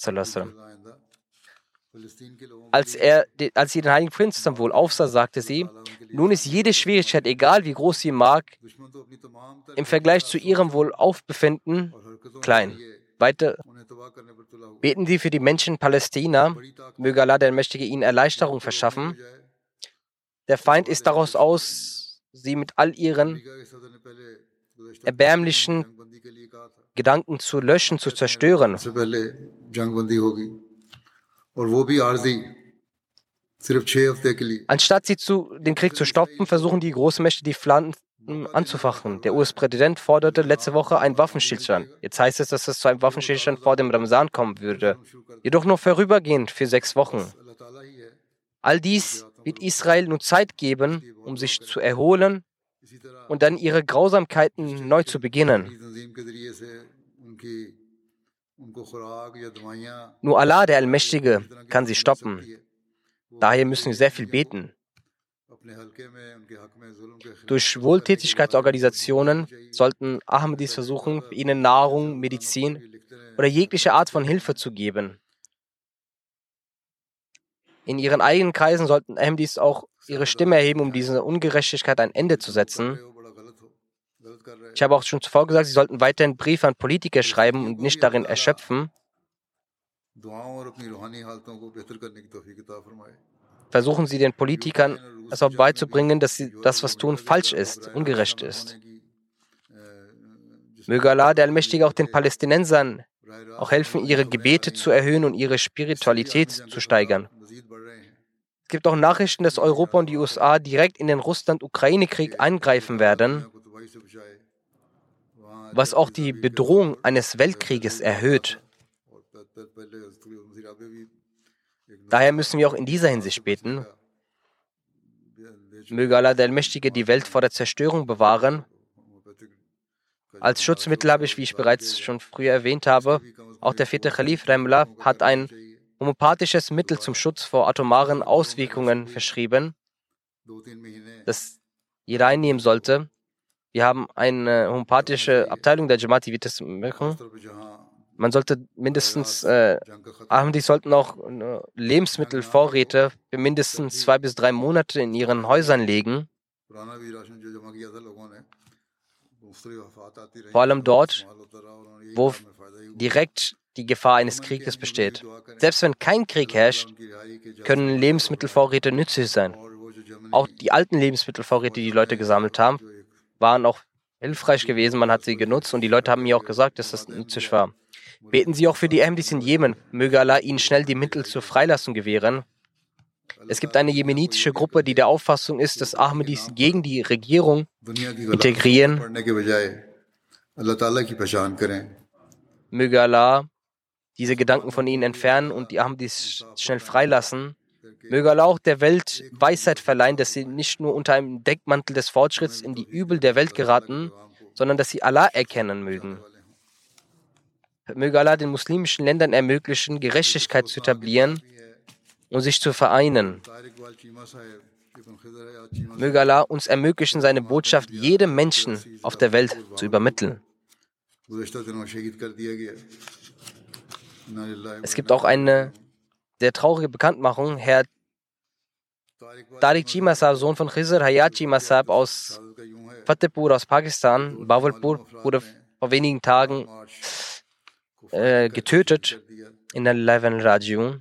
Als sie den heiligen Propheten wohl aufsah, sagte sie, nun ist jede Schwierigkeit, egal wie groß sie mag, im Vergleich zu ihrem Wohlaufbefinden klein. Weiter beten Sie für die Menschen in Palästina, möge Allah, der Mächtige, ihnen Erleichterung verschaffen. Der Feind ist daraus aus, sie mit all ihren erbärmlichen Gedanken zu löschen, zu zerstören. सिर्फ 6 हफ्ते के लिए Anstatt den Krieg zu stoppen, versuchen die Großmächte, die Flanken anzufachen. Der US-Präsident forderte letzte Woche einen Waffenstillstand. Jetzt heißt es, dass es zu einem Waffenstillstand vor dem Ramazan kommen würde. Jedoch nur vorübergehend für 6 Wochen. All dies wird Israel nur Zeit geben, um sich zu erholen und dann ihre Grausamkeiten neu zu beginnen. Nur Allah, der Allmächtige, kann sie stoppen. Daher müssen wir sehr viel beten. Durch Wohltätigkeitsorganisationen sollten Ahmadis versuchen, ihnen Nahrung, Medizin oder jegliche Art von Hilfe zu geben. In ihren eigenen Kreisen sollten Ahmadis auch ihre Stimme erheben, um dieser Ungerechtigkeit ein Ende zu setzen. Ich habe auch schon zuvor gesagt, sie sollten weiterhin Briefe an Politiker schreiben und nicht darin erschöpfen. Versuchen Sie den Politikern es auch beizubringen, dass sie das, was tun, falsch ist, ungerecht ist. Möge Allah, der Allmächtige, auch den Palästinensern auch helfen, ihre Gebete zu erhöhen und ihre Spiritualität zu steigern. Es gibt auch Nachrichten, dass Europa und die USA direkt in den Russland-Ukraine-Krieg eingreifen werden, was auch die Bedrohung eines Weltkrieges erhöht. Daher müssen wir auch in dieser Hinsicht beten. Möge Allah, der Allmächtige, die Welt vor der Zerstörung bewahren. Als Schutzmittel habe ich, wie ich bereits schon früher erwähnt habe, auch der 4. Khalif Rahimullah hat ein homöopathisches Mittel zum Schutz vor atomaren Auswirkungen verschrieben, das jeder einnehmen sollte. Wir haben eine homöopathische Abteilung der Jamaat, die wird das machen. Man sollte mindestens, Ahmadis sollten auch Lebensmittelvorräte für mindestens 2 bis 3 Monate in ihren Häusern legen. Vor allem dort, wo direkt die Gefahr eines Krieges besteht. Selbst wenn kein Krieg herrscht, können Lebensmittelvorräte nützlich sein. Auch die alten Lebensmittelvorräte, die die Leute gesammelt haben, waren auch hilfreich gewesen. Man hat sie genutzt und die Leute haben mir auch gesagt, dass das nützlich war. Beten Sie auch für die Ahmadis in Jemen. Möge Allah ihnen schnell die Mittel zur Freilassung gewähren. Es gibt eine jemenitische Gruppe, die der Auffassung ist, dass Ahmadis gegen die Regierung integrieren. Möge Allah diese Gedanken von ihnen entfernen und die Ahmadis schnell freilassen. Möge Allah auch der Welt Weisheit verleihen, dass sie nicht nur unter einem Deckmantel des Fortschritts in die Übel der Welt geraten, sondern dass sie Allah erkennen mögen. Möge Allah den muslimischen Ländern ermöglichen, Gerechtigkeit zu etablieren und sich zu vereinen. Möge Allah uns ermöglichen, seine Botschaft jedem Menschen auf der Welt zu übermitteln. Es gibt auch eine sehr traurige Bekanntmachung. Herr Tariq Chima Sahib, Sohn von Khizr Hayat Chima Sahib aus Fatehpur aus Pakistan, Bawalpur, wurde vor wenigen Tagen getötet in der Live-Rajiun.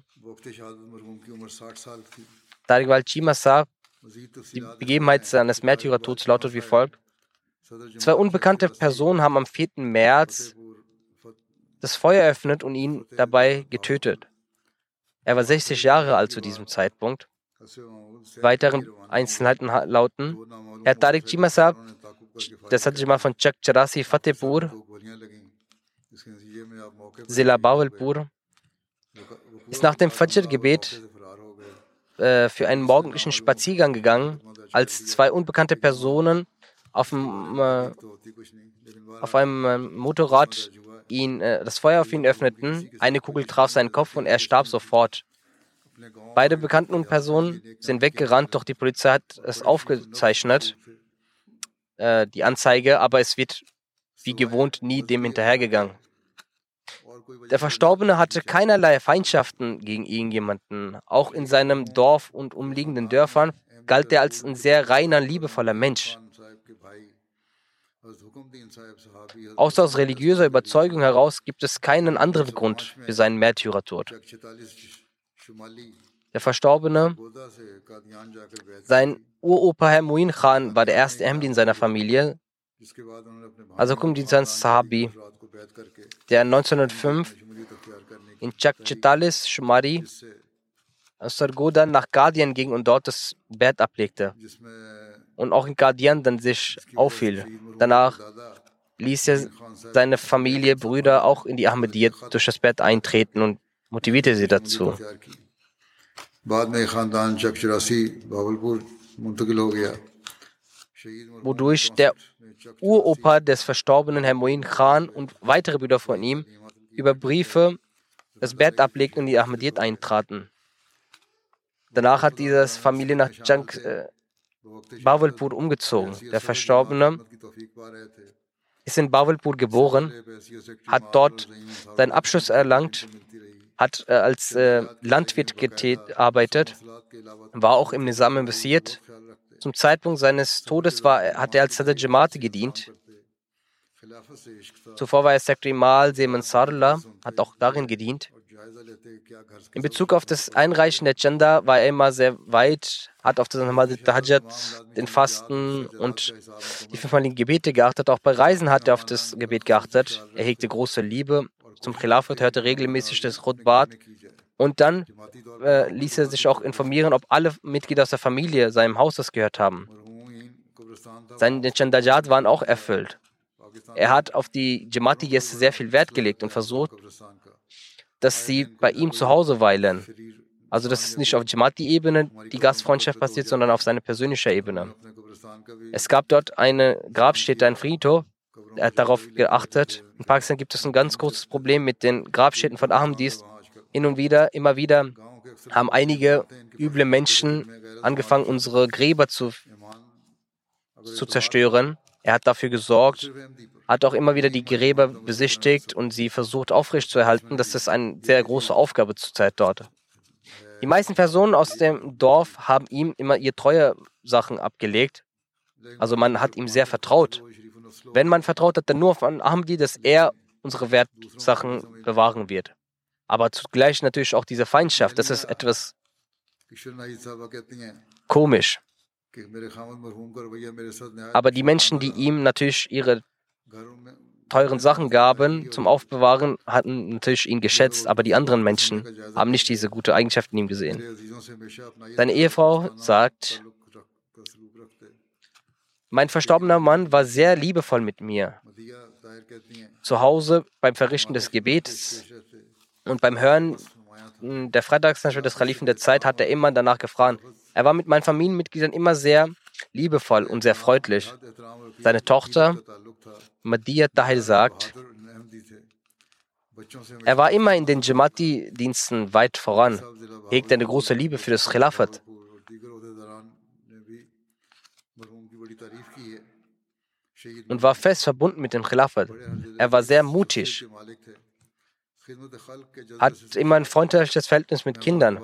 Tariq Chima Sahib, die Begebenheit seines Märtyrertods lautet wie folgt. 2 unbekannte Personen haben am 4. März das Feuer eröffnet und ihn dabei getötet. Er war 60 Jahre alt zu diesem Zeitpunkt. Weiteren Einzelheiten lauten: Herr Tariq Chima Sahib, der Sadjima von Chak Charasi Fatehpur, Zila Bawalpur, ist nach dem Fajr-Gebet für einen morgendlichen Spaziergang gegangen, als 2 unbekannte Personen auf einem Motorrad das Feuer auf ihn öffneten. Eine Kugel traf seinen Kopf und er starb sofort. Beide bekannten Personen sind weggerannt, doch die Polizei hat es aufgezeichnet, die Anzeige, aber es wird wie gewohnt nie dem hinterhergegangen. Der Verstorbene hatte keinerlei Feindschaften gegen irgendjemanden. Auch in seinem Dorf und umliegenden Dörfern galt er als ein sehr reiner, liebevoller Mensch. Außer aus religiöser Überzeugung heraus gibt es keinen anderen Grund für seinen Märtyrertod. Der Verstorbene, sein Uropa Herr Muin Khan, war der erste Ahmadi in seiner Familie. Also kommt dieser Sahabi, der 1905 in Chakchetalis, Shumari, aus Sargodha nach Qadian ging und dort das Bett ablegte und auch in Qadian dann sich auffiel. Danach ließ er seine Familie, Brüder auch in die Ahmadiyyat durch das Bett eintreten und motivierte sie dazu. Wodurch der Uropa des verstorbenen Herr Moin Khan und weitere Brüder von ihm über Briefe das Bett ablegten und in die Ahmadiyyat eintraten. Danach hat diese Familie nach Bawalpur umgezogen. Der Verstorbene ist in Bawalpur geboren, hat dort seinen Abschluss erlangt, hat als Landwirt gearbeitet, war auch im Nizam investiert. Zum Zeitpunkt seines Todes hat er als Sadr Jamaat gedient. Zuvor war er Sekretär Mal Seman Sarla, hat auch darin gedient. In Bezug auf das Einreichen der Chanda war er immer sehr weit, hat auf das Tahajjud, den Fasten und die 5-maligen Gebete geachtet. Auch bei Reisen hat er auf das Gebet geachtet. Er hegte große Liebe zum Khilafat, hörte regelmäßig das Khutbat und dann ließ er sich auch informieren, ob alle Mitglieder aus der Familie seinem Haus das gehört haben. Seine Chandajat waren auch erfüllt. Er hat auf die Jamaati-Gäste sehr viel Wert gelegt und versucht, dass sie bei ihm zu Hause weilen. Also das ist nicht auf Jamaati-Ebene die Gastfreundschaft passiert, sondern auf seiner persönlichen Ebene. Es gab dort eine Grabstätte, ein Friedhof. Er hat darauf geachtet. In Pakistan gibt es ein ganz großes Problem mit den Grabstätten von Ahmadis. Immer wieder haben einige üble Menschen angefangen, unsere Gräber zu zerstören. Er hat dafür gesorgt, hat auch immer wieder die Gräber besichtigt und sie versucht aufrechtzuerhalten. Das ist eine sehr große Aufgabe zurzeit dort. Die meisten Personen aus dem Dorf haben ihm immer ihre Treue-Sachen abgelegt. Also man hat ihm sehr vertraut. Wenn man vertraut hat, dann nur von Ahmadi, dass er unsere Wertsachen bewahren wird. Aber zugleich natürlich auch diese Feindschaft. Das ist etwas komisch. Aber die Menschen, die ihm natürlich ihre teuren Sachen gaben zum Aufbewahren, hatten natürlich ihn geschätzt, aber die anderen Menschen haben nicht diese gute Eigenschaft in ihm gesehen. Seine Ehefrau sagt, mein verstorbener Mann war sehr liebevoll mit mir. Zu Hause beim Verrichten des Gebets und beim Hören der Freitagsnaschur des Khalifen der Zeit hat er immer danach gefragt. Er war mit meinen Familienmitgliedern immer sehr liebevoll und sehr freundlich. Seine Tochter Madiyya Tahir sagt, er war immer in den Jamaati-Diensten weit voran, hegte eine große Liebe für das Khilafat. Und war fest verbunden mit dem Khilafat. Er war sehr mutig, hat immer ein freundliches Verhältnis mit Kindern.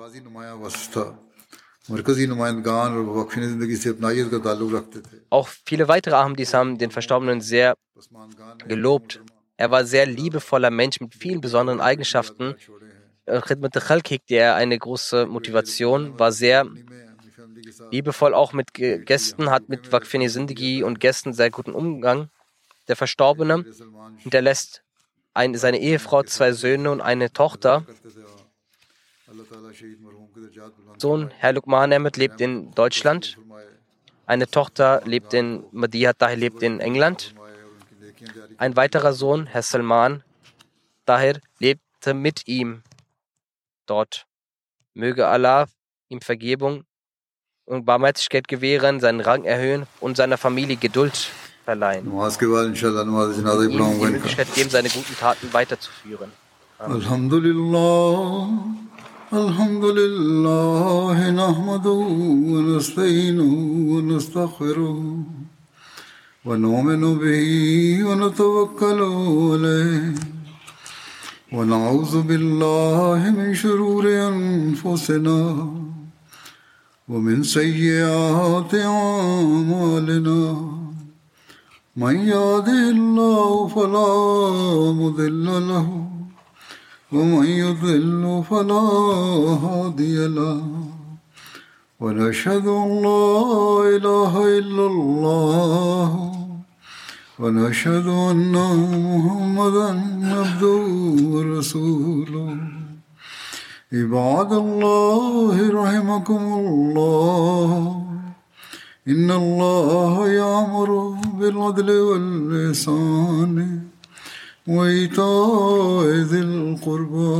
Auch viele weitere Ahmadis haben den Verstorbenen sehr gelobt. Er war ein sehr liebevoller Mensch mit vielen besonderen Eigenschaften. Khidmat al-Khalq hegte er eine große Motivation, war sehr liebevoll auch mit Gästen, hat mit Waqf-e Zindagi und Gästen sehr guten Umgang. Der Verstorbene hinterlässt seine Ehefrau, 2 Söhne und eine Tochter. Sohn Herr Luqman Ahmed lebt in Deutschland. Eine Tochter lebt in Madiyya Tahir lebt in England. Ein weiterer Sohn, Herr Salman Tahir, lebte mit ihm dort. Möge Allah ihm Vergebung und Barmherzigkeit gewähren, seinen Rang erhöhen und seiner Familie Geduld verleihen. Ihm die Möglichkeit geben, seine guten Taten weiterzuführen. Alhamdulillah. الحمد لله نحمده ونستعينه ونستغفره ونؤمن به ونتوكل عليه ونعوذ بالله من شرور أنفسنا ومن سيئات أعمالنا من يهده الله فلا مضل له ومن يضلل فلا هادي له ونشهد أن لا إله إلا الله ونشهد أن محمدا عبده ورسوله عباد الله رحمكم الله إن الله يأمر بالعدل والإحسان وإيتاء ذي القربى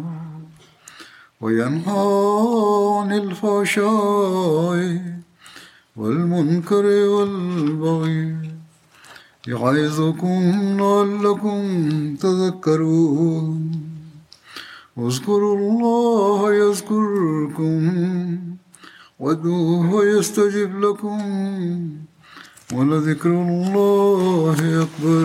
وينهى عن الفحشاء والمنكر والبغي يعظكم لعلكم تذكرون اذكروا الله يذكركم وادعوه يستجب لكم ولذكر الله أكبر.